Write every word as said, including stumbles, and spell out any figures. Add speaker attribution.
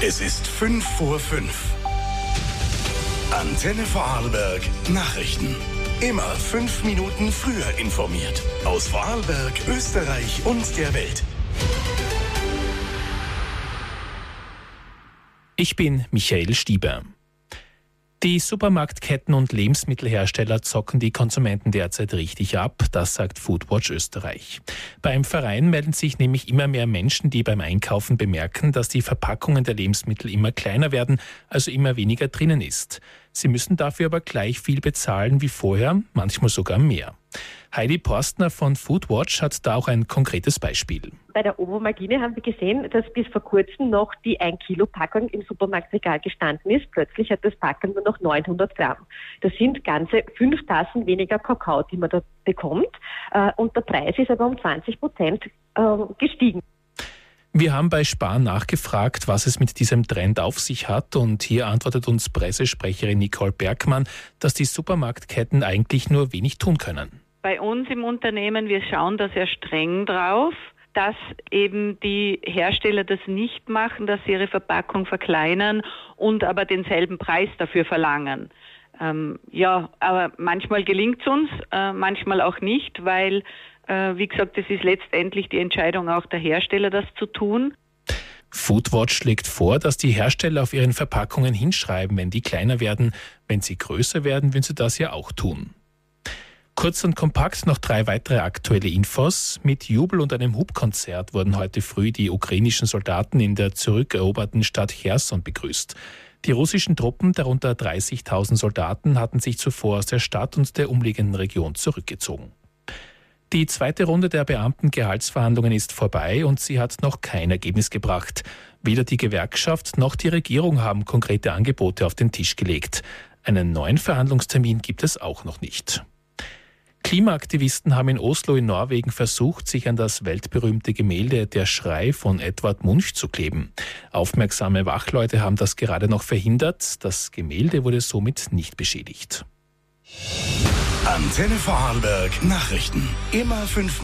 Speaker 1: Es ist fünf vor fünf. Antenne Vorarlberg Nachrichten. Immer fünf Minuten früher informiert. Aus Vorarlberg, Österreich und der Welt.
Speaker 2: Ich bin Michael Stieber. Die Supermarktketten und Lebensmittelhersteller zocken die Konsumenten derzeit richtig ab, das sagt Foodwatch Österreich. Beim Verein melden sich nämlich immer mehr Menschen, die beim Einkaufen bemerken, dass die Verpackungen der Lebensmittel immer kleiner werden, also immer weniger drinnen ist. Sie müssen dafür aber gleich viel bezahlen wie vorher, manchmal sogar mehr. Heidi Porstner von Foodwatch hat da auch ein konkretes Beispiel.
Speaker 3: Bei der Ovo-Margine haben wir gesehen, dass bis vor kurzem noch die ein Kilo Packung im Supermarktregal gestanden ist. Plötzlich hat das Packung nur noch neunhundert Gramm. Das sind ganze fünf Tassen weniger Kakao, die man da bekommt. Und der Preis ist aber um zwanzig Prozent gestiegen.
Speaker 2: Wir haben bei Spar nachgefragt, was es mit diesem Trend auf sich hat, und hier antwortet uns Pressesprecherin Nicole Bergmann, dass die Supermarktketten eigentlich nur wenig tun können.
Speaker 4: Bei uns im Unternehmen, wir schauen da sehr streng drauf, dass eben die Hersteller das nicht machen, dass sie ihre Verpackung verkleinern und aber denselben Preis dafür verlangen. Ähm, ja, aber manchmal gelingt es uns, äh, manchmal auch nicht, weil Äh, wie gesagt, es ist letztendlich die Entscheidung auch der Hersteller, das zu tun.
Speaker 2: Foodwatch schlägt vor, dass die Hersteller auf ihren Verpackungen hinschreiben, wenn die kleiner werden. Wenn sie größer werden, würden sie das ja auch tun. Kurz und kompakt noch drei weitere aktuelle Infos. Mit Jubel und einem Hubkonzert wurden heute früh die ukrainischen Soldaten in der zurückeroberten Stadt Cherson begrüßt. Die russischen Truppen, darunter dreißigtausend Soldaten, hatten sich zuvor aus der Stadt und der umliegenden Region zurückgezogen. Die zweite Runde der Beamtengehaltsverhandlungen ist vorbei und sie hat noch kein Ergebnis gebracht. Weder die Gewerkschaft noch die Regierung haben konkrete Angebote auf den Tisch gelegt. Einen neuen Verhandlungstermin gibt es auch noch nicht. Klimaaktivisten haben in Oslo in Norwegen versucht, sich an das weltberühmte Gemälde Der Schrei von Edvard Munch zu kleben. Aufmerksame Wachleute haben das gerade noch verhindert. Das Gemälde wurde somit nicht beschädigt.
Speaker 1: Antenne Vorarlberg Nachrichten. Immer fünf